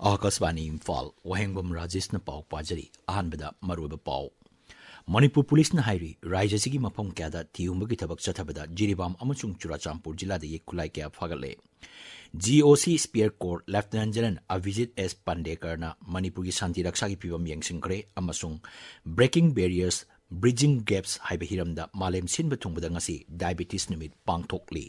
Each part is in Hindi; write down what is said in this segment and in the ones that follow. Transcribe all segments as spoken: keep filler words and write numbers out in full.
आकाशवाणी इम्फाल वहेंगबम राजेशना पाव पाजरी अहानबदा मरुब पाव मणिपुर पुलिसना हाइरी राज्यसिगी मफम क्यादा थियुंबगी थबक चथबदा जिरीबाम अमसुंग चुराचामपुर जिलादा ये खुलाई क्या फागले GOC Spear Corps lieutenant general Abhijit S पांडेकरना मणिपुर की शांति रक्षा की फिवम यंगसिंखरे अमसुंग ब्रेकिंग बैरियर्स ब्रिजिंग गैप्स हाइबे हिरमदा मालेम सिनबा थुंगबदा ngasi डायबिटीज निमित पांगथोकली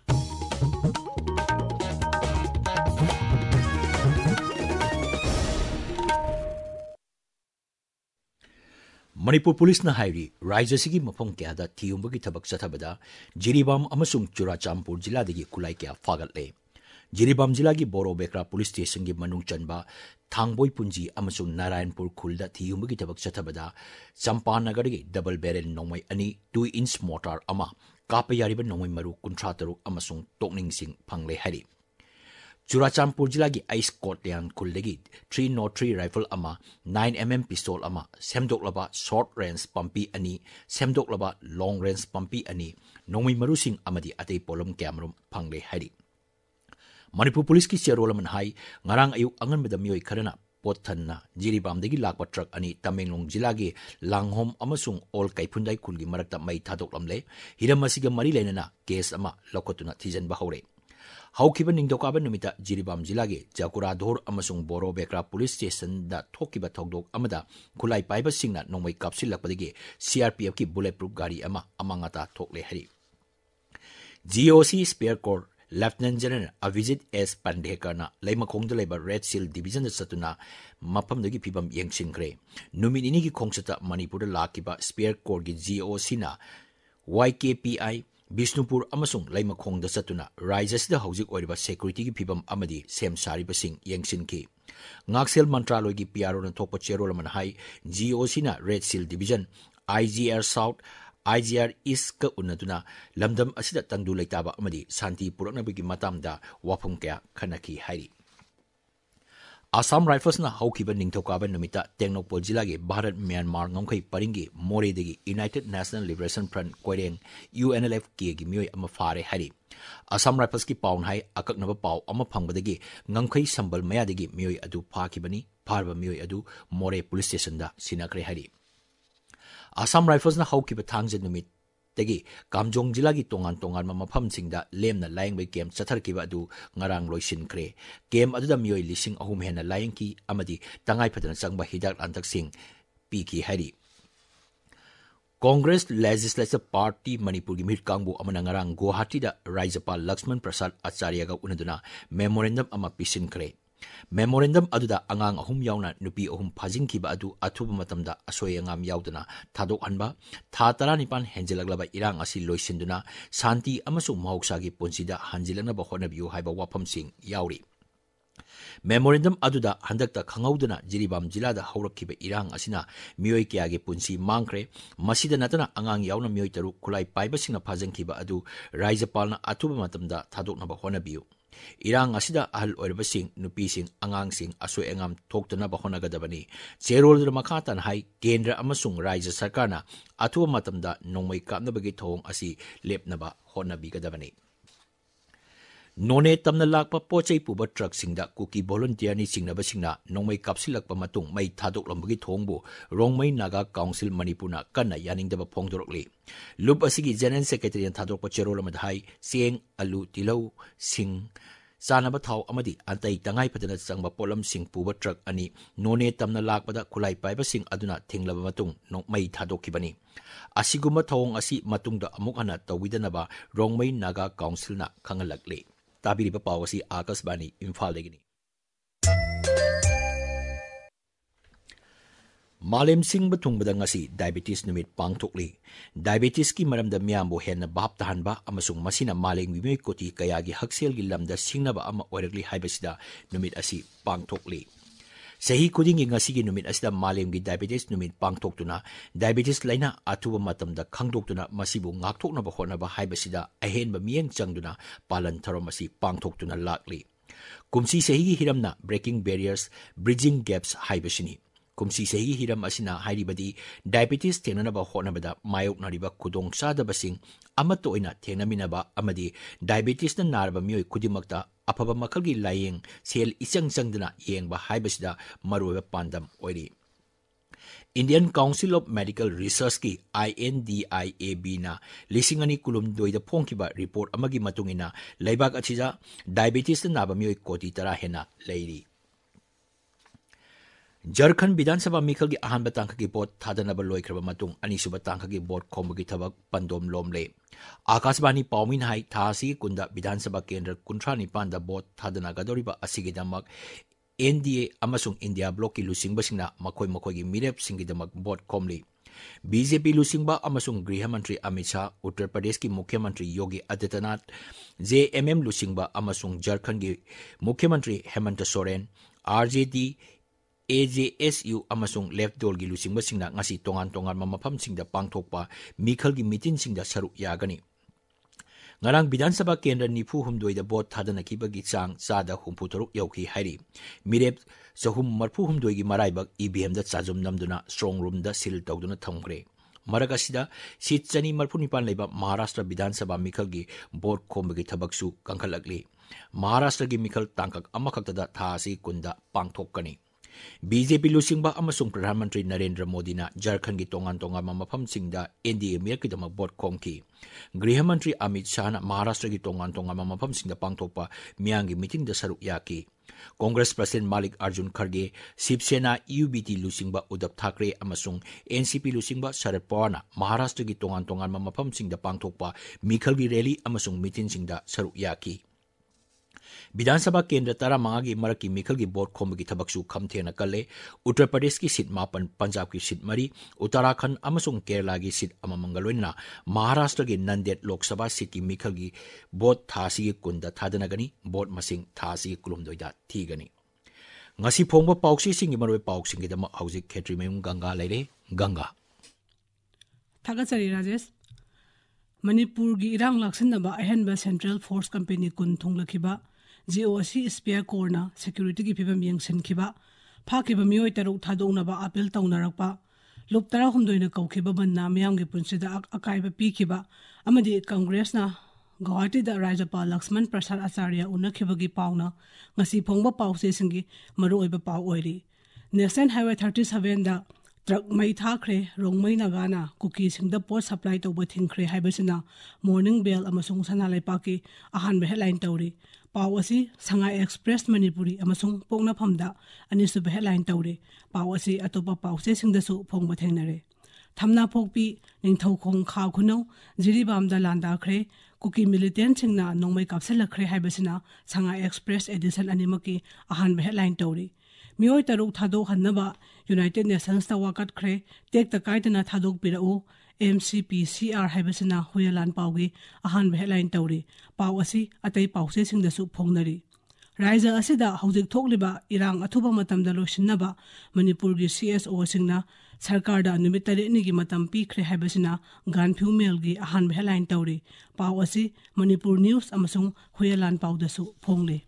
मणिपुर पुलिस ना हाइरी राज्यसिगी मफम क्यादा थियुंबगी थबक चथबदा जिरीबाम अमसुंग चुराचामपुर जिला दगी खुलाई क्या फागले जिरीबाम जिला की बोरोबेकरा पुलिस स्टेशन की मनुंग चनबा थांगबोई पुंजी अमसुंग नारायणपुर खुलदा थियुंबगी थबक चथबदा चंपानगर की डबल बैरल नोंमै अनि टू इंच मोटार अमा काप यारिबा नोंमै मरु कुंथ्रा तरुक अमसुंग टोकनिंग सिंग फंगले हाइरी चुराचामपुर जिला की आइस कोटलियान खुलदगी थ्री नॉट थ्री राइफल अमा नाइन एम एम पिस्तौल अमा सेमदोकलबा शॉर्ट रेंज पंपी अनि सेमदोकलबा लॉन्ग रेंज पंपी अनि नोंमै मरुसिंग अमदी अतै पोलम क्यामरुम फंगले हाइरी मणिपुर पुलिस की चेरोलमन हाई ngarang ayuk anganbada miyoi kharana pothanna jiribamdagi lakpa truck ani tamenglong जिला की langhom amasung ol kaipundai khulgi marakta mai thadoklamle hiram asiga mari lenana case ama lokotuna thijan bahore हौखिबा निंगदोकाबा नुमिता Jiribam जिला के जाकुराधोर अमसुंग बोरोबेकरा पुलिस स्टेशन दा थोकिबा थोकदोक अमदा खुलाई पाइबा सिंगना नोंमै कापसिलकपदगी सीआरपीएफ की बुलेट प्रूफ गाड़ी अमा अमांगता थोकले हरि GOC Spear Corps lieutenant general Abhijit S पांडेकरना लैमखोंगदा लेबा रेड सील डिवीजन सतुना मफमदगी फिबम यंगसिंखरे नुमिनिनी की खोंगसता मणिपुर लाकिबा स्पेयर कोर की जीओसी ना वाईकेपीआई बिष्णुपुर अमसुंग लैमखोंग चतुना राज्यसिदा हौजिक ओरिबा सेक्यूरिटी की फिबम अमदी सेम सारिबसिंग यंगसिनकी ngaksil मंत्रालय की पीआरओ न थोप चेरोलमन हाई जीओसी ना Red Shield division IGAR south IGAR east का उन्नतुना लमदम असिदा तंगदु लेताबा अमदी शांति पुरकनबगी मतामदा वाफम क्या खनकी हाइरी आसाम राइफल्स ना हौखिबा निंगथौकाबा नुमिता टेक्नोपोल जिला के भारत म्यांमार ngomkhai paringi मोरेदगी United National Liberation Front Koireng UNLF के की मियोय अमा फारे हरि आसाम राइफल्स की पाउन हाई अककनबा पाउ अमा फंगबदगी ngomkhai संबल मयादगी मियोय अदु फाखिबनी फारबा मियोय अदु मोरे पुलिस स्टेशन दा सिनाखरे हरि आसाम राइफल्स ना हौखिबा थांजे नुमित तगी कामजोंग जिला की तोंगान तोंगान मफम सिंगदा लेमना लायंग केम चथरकिबा अदु ngarang लोइसिनख्रे केम अदुदा मियोय लिसिंग अहुम हेना लायंकी अमदी तंगाई फदना चंगबा हिदाक अंतक सिंग पीकी हरि कांग्रेस लेजिस्लेटिव पार्टी मणिपुर की मिट कांगबु अमना ngarang गुवाहाटी दा राज्यपाल लक्ष्मण प्रसाद आचार्य गा उनदुना मेमोरेंडम अमा पिसिनख्रे मेमोरेंडम अदुदा अंगांग अहुम यावना नुपी अहुम फाजिंखिबा अदु अथुब मतमदा असोय अंगाम यावदना थादोक हनबा था तरानिपान हेंजिलगलबा इरांग असि लोइसिंदुना शांति अमसु महौसागी पुंसिदा हंजिलनबा होनबियु हाइबा वाफमसिंग यावरी मेमोरेंडम अदुदा हंदकता खंगौदना जिरीबाम जिलादा हौरखिबा इरांग असिना मियोय क्यागे पुंसी मांगख्रे मसिदा नतना अंगांग यावना मियोय तरु खुलाई पाइबसिंगना फाजिंखिबा अदु राज्यपालना अथुब मतमदा थादोकनबा होनबियु इरांग असिदा अहल ओरबसिंग नुपीसिंग अंगांगसिंग असोय अंगाम थोक्तनबा होनगदबनी चेरोलदर मखातन हाई केंद्र अमसुंग राज्य सरकारना अथुब मतमदा नोंमै कापनबगी थोंग असि लेपनबा होनबिगदबनी नोने तमना लाकपा पोचै पुबा ट्रक सिंगदा कुकी वॉलंटियर नि सिंगनबसिंगना नोंमै कापसिलकपा मतुंग मै थादोकलंबगी थोंगबु रोंगमै नागा काउंसिल मणिपुरना कन्ना यानिंगदबा फोंगदोरकली लुप असिगी जनरल सेक्रेटरी थादोकपा चेरोलमद हाई सेंग अलू तिलौ सिंग चानबा थाव अमदी अंतै तंगाई फदना चंगबा पोलम सिंग पुबा ट्रक अनि नोने तमना लाकपदा खुलाई पाइबा सिंग अदुना थिंगलबा मतुंग नोंमै थादोकिबनी असिगुमा थोंग असि मतुंगदा अमुक हना तविदनबा रोंगमै नागा काउंसिलना खंगलकले ताबिरिबा पावसी आकाशवाणी इम्फाल देगिनी मालेम सिंह बथुंगबदा ngasi डायबिटीज नुमित पांगथोकली डायबिटीज की मरमदा मियामबो हेन बाप तहनबा अमसुंग मसिना मालेम विमय कोटी कयागी हक्सेल की लमदा सिंगनबा अमा ओरगली हाइबसिदा नुमित असि पांगथोकली सही खुदिंगी ngasi की नुमित असिदा मालेम की डायबिटीज नुमित पांगथोकतुना डायबिटीज लाइना अथुबा मतमदा खंगदोक्तुना मसिबु ngakthoknaba honaba हाइबसिदा अहेनबा मियंग चंगदुना पालन थरोमसी पांगथोकतुना लाकली कुमसी सही की हिरमना ब्रेकिंग बैरियर्स ब्रिजिंग गैप्स हाइबसिनी kumsi sehi hiram asina hairibadi diabetes tenanaba honabada mayok nariba kudong sadabasing amato oina tenaminaba amadi diabetes na naraba miyoy kudimakta afaba makalgi layeng sel isang sangdana yengba haibasida maruwa pandam oiri. Indian Council of Medical Research ki I N D I A B na lisingani kulum doida pongkiba report amagi matungina laibak achija diabetes na naba miyoy koti tara hena leiri. Jharkhand Vidhan Sabha Mikhal ki ahan batang ki bot thadanaba loikraba matung anisu batang ki bot khombagi thabak pandom lomle. Akashbani Paumin hai thasi kunda Vidhan Sabha Kendra kuntra nipan da bot thadana gadoriba asigi damak N D A amasung India Bloc ki lusingba singna makoi makoi ki mirep singi damak bot khomli. B J P lusingba amasung Griha Mantri Amit Shah, Uttar Pradesh ki Mukhyamantri Yogi Adityanath, J M M lusingba amasung Jharkhand ki Mukhyamantri Hemant Soren, R J D A J S U amasung left dol gi lusingba singna ngasi tongan tongan mamapam singda pangthokpa Mikhal gi mitin singda saruk yagani. Ngarang Vidhan Sabha Kendra nifu humdoi da bot thadana kibagi chang sada humpu taruk yauki hairi. Mirep sahum marfu humdoi gi maraibak E V M da chajum namduna strong room da sil tawduna thamgre. Maragasida sit chani marfu nipan leiba Maharashtra Vidhan Sabha Mikhal gi bot khombagi thabaksu kangkhalakli. Maharashtra gi Mikhal tangkak amakhakta da thasi kunda pangthokani. B J P lusingba amasung Pradhan Mantri Narendra Modi na Jharkhand ki tongan tongan mamapam singda N D A mer ki dama bot khomki. Griha Mantri Amit Shah na Maharashtra ki tongan tongan mamapam singda pangthokpa miyangi meeting da saruk yaki. Congress President Malik Arjun Kharge, Shiv Sena U B T lusingba Uddhav Thackeray amasung N C P lusingba Sharad Pawar na Maharashtra ki tongan tongan mamapam singda pangthokpa Mikhal gi rally amasung meeting singda saruk yaki. Vidhan Sabha Kendra tara mangagi maraki Mikhal gi bot khombagi thabaksu khamthena kalle. Uttar Pradesh ki sit mapan, Punjab ki sit mari, Uttarakhand amasung Kerala gi sit amamangaloina, Maharashtra gi Nanded Lok Sabha sit ki Mikhal gi bot thasi gi kunda thadanagani, bot masing thasi gi kulumdoida thigani. Ngasi phongba pauksi singi marwe pauksing gi dama hauzik khetri mem Ganga leire Ganga. Thagachari Rajesh. Manipur gi irang laksinaba ahenba Central Force Company kun thunglakiba G O C Spear Corner security ki phibam yengsin-khiba phakiba mioi taruk thadongnaba appeal tawnarakpa lup tara humdoina kaukiba banna miyamgi punsida akaiba pikhiba amadi Congress na Guwahati da Rajapal Lakshman Prasad Acharya unakhibagi pauna ngasi phongba pause singi maru oiba pau oiri. National Highway thirty-seven da truck mai thakre rongmai nagana kuki singda pot supply tawba thingkhre haibasina Morning Bell amasung Sanalai Paki ahan headline tawri. Pau asi Sangai Express Manipuri amasung pongna phamda anisu headline tawri. Pau asi atopa pause singdasu phongba thengnare. Thamna phokpi ningthau khong kha khunau Jiribam da landa khre kuki militant singna nongmai kapsela khre haibasina Sangai Express edition animaki ahan headline tawri. Mioi taruk thadok hannaba United Nations ta wakat khre tek takaitana thadok pirau M C P C R haibasina huyalan paugi ahan headline tawri. Pau asi atai pause singdasu phongnari. Raija asida hojik thokliba irang athuba matamda loisinaba Manipur gi C S O singna sarkar da numit tare ni gi matam pikre haibasina Ganphu Mail gi ahan headline tawri. Pau asi Manipur News amasung huyalan paudasu phongle.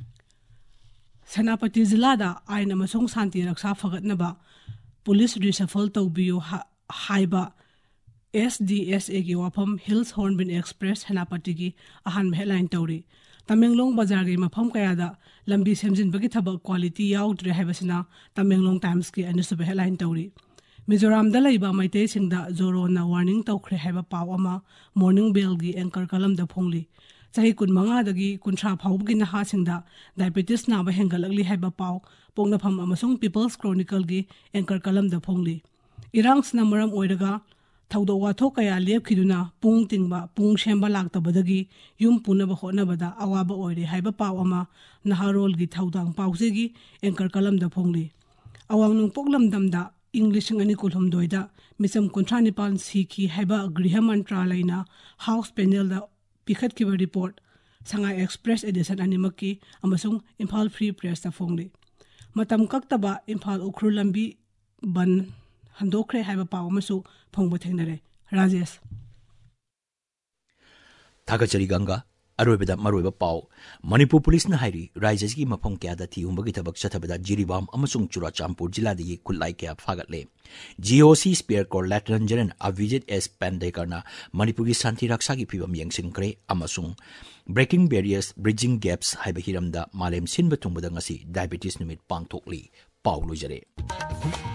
Senapati Zilada aina amasung santi raksa fagatnaba police reshuffle tawbiyo haiba S D S A gi wafam Hills Hornbill Express Senapati gi ahan headline tawri. Tamenglong Bazar gi mafam kayada lambi semjin bagi thabak quality yaudre haibasina Tamenglong Times gi anisu headline tawri. Mizoram da laiba maitei singda zoro na warning tawkhre haiba paw ama Morning Bell gi anchor kalam da phongli. Chahi kun manga dagi kuntra phawbgi na ha singda diabetes na ba hengalakli haiba paw pongnafam amasung People's Chronicle gi anchor kalam da phongli. Irangs na maram oiraga thawdo watho kaya lepkhiduna pung tingba pung shemba laktabadagi yum punaba hotnabada awaba oire haiba paw ama naharol gi thawdang pawse gi anchor kalam da phongli. Awang nung poklam damda English ngani kulhum doida misam kuntrani pan sikhi haiba Griha Mantralaya na House Panel da pikhat kiba report Sangai Express edition animaki amasung Imphal Free Press ta phongli. Matam kaktaba Imphal ukhru lambi ban handokre haiba paw amasu phongba thengnare. Rajesh Thagachari Ganga अरोबदा मरोबा पाव मणिपुर पुलिस ना हाइरी राज्य की मफम क्या थीहुंबगी थबक चथबदा जिरीबाम अमसुंग चुराचामपुर जिला दगी खुलाई क्या फागतले GOC Spear Corps lieutenant general Abhijit S पेंडेकरना मणिपुर की शांति रक्षा की फिवम यंगसिनख्रे अमसुंग ब्रेकिंग बैरियर्स ब्रिजिंग गैप्स हाइबा हिरमदा मालेम सिनबा थुंबदा ngasi डायबिटीज नुमित पांगथोकली पाव लोजरे।